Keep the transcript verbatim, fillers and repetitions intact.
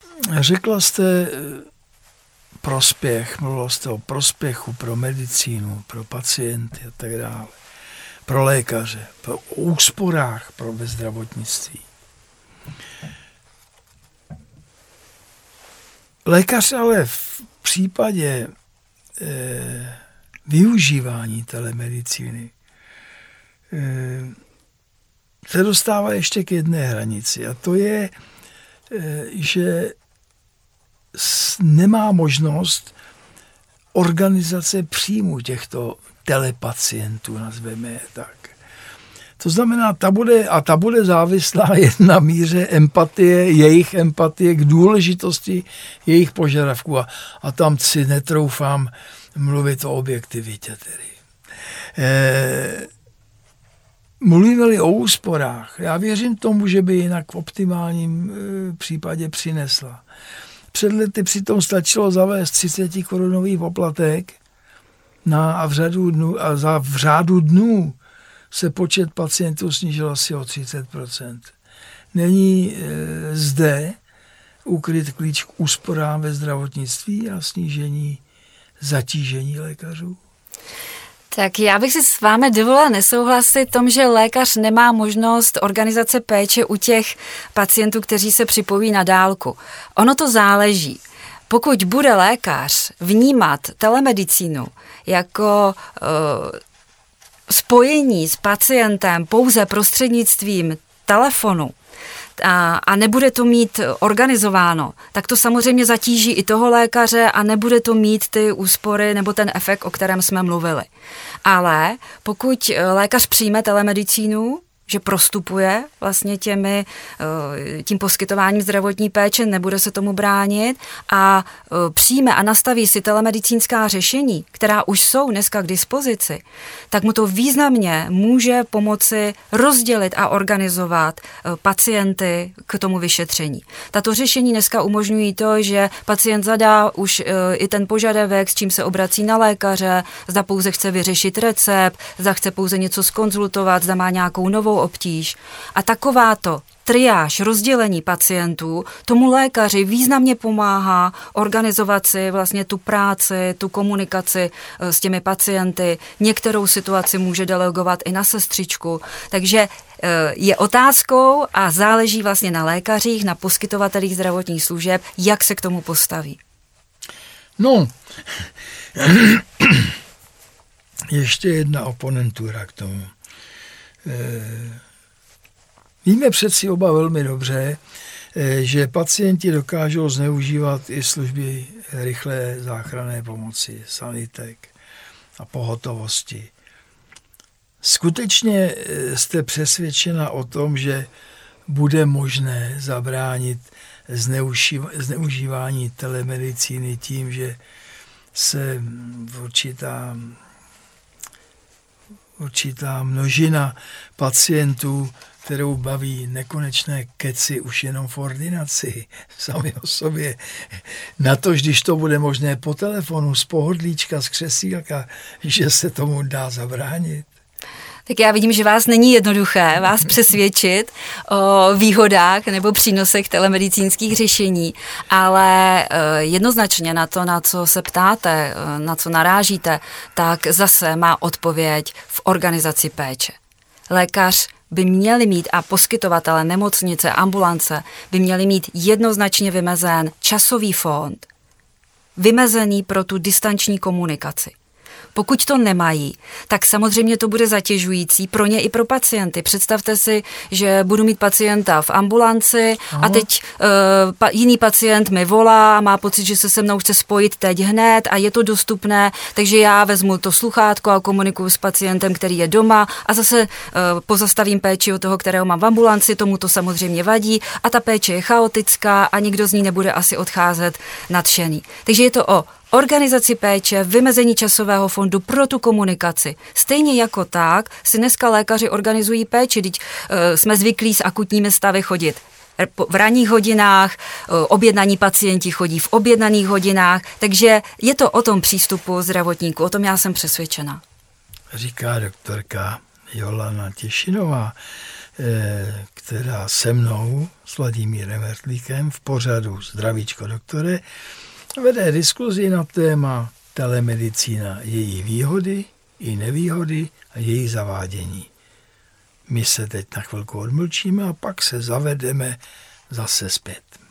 řekla jste prospěch, mluvila jste o prospěchu pro medicínu, pro pacienty a tak dále, pro lékaře, pro úsporách pro ve zdravotnictví. Lékař ale v případě eh, využívání telemedicíny eh, se dostává ještě k jedné hranici a to je, eh, že s, nemá možnost organizace příjmu těchto telepacientů, nazveme je tak. To znamená, ta bude, a ta bude závislá jen na míře empatie, jejich empatie k důležitosti jejich požadavků. A, a tam si netroufám mluvit o objektivitě tedy. E, mluvíme-li o úsporách, já věřím tomu, že by jinak v optimálním e, případě přinesla. Před lety přitom stačilo zavést třicet korunový poplatek na, a, v řadu dnů, a za v řádu dnů se počet pacientů snížil asi o třicet procent. Není e, zde ukryt klíč k úsporám ve zdravotnictví a snížení zatížení lékařů? Tak já bych si s vámi dovolila nesouhlasit v tom, že lékař nemá možnost organizace péče u těch pacientů, kteří se připojí na dálku. Ono to záleží. Pokud bude lékař vnímat telemedicínu jako uh, spojení s pacientem pouze prostřednictvím telefonu a, a nebude to mít organizováno, tak to samozřejmě zatíží i toho lékaře a nebude to mít ty úspory nebo ten efekt, o kterém jsme mluvili. Ale pokud lékař přijme telemedicínu, že prostupuje vlastně těmi, tím poskytováním zdravotní péče, nebude se tomu bránit a přijme a nastaví si telemedicínská řešení, která už jsou dneska k dispozici, tak mu to významně může pomoci rozdělit a organizovat pacienty k tomu vyšetření. Tato řešení dneska umožňují to, že pacient zadá už i ten požadavek, s čím se obrací na lékaře, zda pouze chce vyřešit recept, zda chce pouze něco zkonzultovat, zda má nějakou novou obtíž. A takováto triáž, rozdělení pacientů, tomu lékaři významně pomáhá organizovat si vlastně tu práci, tu komunikaci s těmi pacienty. Některou situaci může delegovat i na sestřičku. Takže je otázkou a záleží vlastně na lékařích, na poskytovatelích zdravotních služeb, jak se k tomu postaví. No, ještě jedna oponentura k tomu. Víme přeci oba velmi dobře, že pacienti dokážou zneužívat i služby rychlé záchranné pomoci, sanitek a pohotovosti. Skutečně jste přesvědčena o tom, že bude možné zabránit zneužívání telemedicíny tím, že se určitá, určitá množina pacientů, kterou baví nekonečné keci už jenom v ordinaci sami o sobě. Natož, když to bude možné po telefonu, z pohodlíčka, z křesílka, že se tomu dá zabránit. Tak já vidím, že vás není jednoduché vás přesvědčit o výhodách nebo přínosech telemedicínských řešení, ale jednoznačně na to, na co se ptáte, na co narážíte, tak zase má odpověď v organizaci péče. Lékař by měli mít a poskytovatele nemocnice, ambulance by měli mít jednoznačně vymezen časový fond, vymezený pro tu distanční komunikaci. Pokud to nemají, tak samozřejmě to bude zatěžující pro ně i pro pacienty. Představte si, že budu mít pacienta v ambulanci Aha. a teď uh, pa, jiný pacient mi volá a má pocit, že se se mnou chce spojit teď hned a je to dostupné, takže já vezmu to sluchátko a komunikuju s pacientem, který je doma a zase uh, pozastavím péči od toho, kterého mám v ambulanci, tomu to samozřejmě vadí a ta péče je chaotická a nikdo z ní nebude asi odcházet nadšený. Takže je to o organizaci péče, vymezení časového fondu pro tu komunikaci. Stejně jako tak si dneska lékaři organizují péči, teď uh, jsme zvyklí s akutními stavy chodit v ranních hodinách, uh, objednaní pacienti chodí v objednaných hodinách, takže je to o tom přístupu zdravotníků, o tom já jsem přesvědčena. Říká doktorka Jolana Těšinová. která se mnou, s Vladimírem Hertlíkem, v pořadu Zdravíčko doktore, vede diskuzi na téma telemedicína, její výhody i nevýhody a její zavádění. My se teď na chvilku odmlčíme a pak se zavedeme zase zpět.